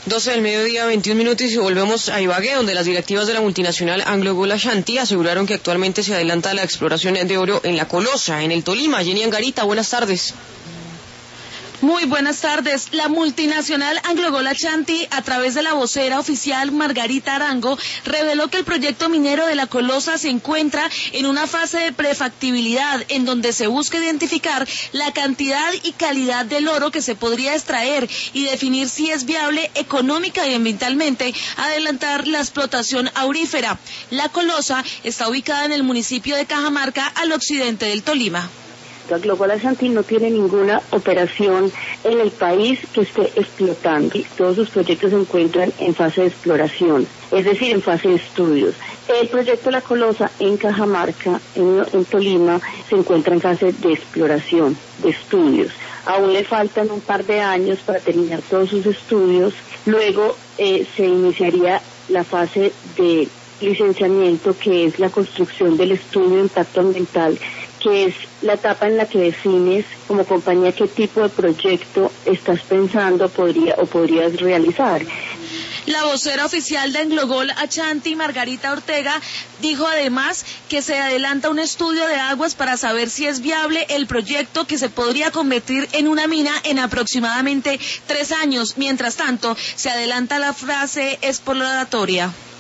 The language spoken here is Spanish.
12 del mediodía, 21 minutos y volvemos a Ibagué, donde las directivas de la multinacional AngloGold Ashanti aseguraron que actualmente se adelanta la exploración de oro en La Colosa, en el Tolima. Jenny Angarita, buenas tardes. Muy buenas tardes. La multinacional AngloGold Ashanti, a través de la vocera oficial Margarita Arango, reveló que el proyecto minero de La Colosa se encuentra en una fase de prefactibilidad, en donde se busca identificar la cantidad y calidad del oro que se podría extraer y definir si es viable económica y ambientalmente adelantar la explotación aurífera. La Colosa está ubicada en el municipio de Cajamarca, al occidente del Tolima. AngloGold Ashanti no tiene ninguna operación en el país que esté explotando. Todos sus proyectos se encuentran en fase de exploración, es decir, en fase de estudios. El proyecto La Colosa en Cajamarca, en Tolima, se encuentra en fase de exploración, de estudios. Aún le faltan un par de años para terminar todos sus estudios. Luego se iniciaría la fase de licenciamiento, que es la construcción del estudio de impacto ambiental, que es la etapa en la que defines como compañía qué tipo de proyecto estás pensando podrías realizar. La vocera oficial de AngloGold Ashanti, Margarita Ortega, dijo además que se adelanta un estudio de aguas para saber si es viable el proyecto, que se podría convertir en una mina en aproximadamente 3 años. Mientras tanto, se adelanta la fase exploratoria.